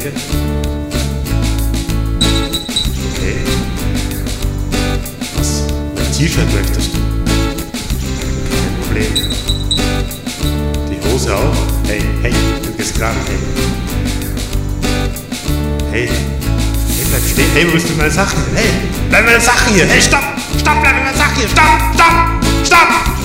Jacke. Okay. Was? Ein T-Shirt möchtest du? Kein Problem. Die Hose auch? Hey, du gehst gerade, hey, bleib stehen. Hey, wo bist du mit meinen Sachen? Hey, bleib mit meinen Sachen hier. Hey, stopp, bleib mit meinen Sachen hier. Stopp.